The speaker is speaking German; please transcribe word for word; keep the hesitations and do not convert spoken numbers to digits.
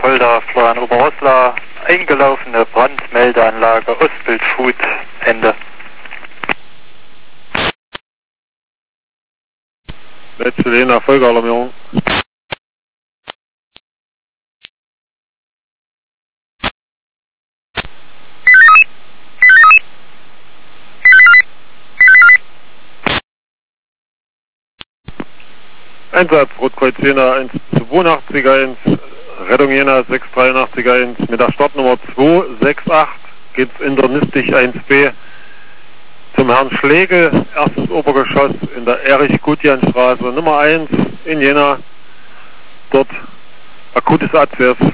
Fulda, Florian Oberoslar, eingelaufene Brandmeldeanlage, Ostbild Food, Ende. Letzte Lena, Folgealarmierung. Einsatz, Rotkreuz Jena eins zwei acht eins, Rettung Jena sechs drei acht eins, mit der Startnummer zwei sechs acht geht's internistisch eins B zum Herrn Schlegel, erstes Obergeschoss in der Erich-Gutjan-Straße Nummer eins in Jena, dort akutes A C S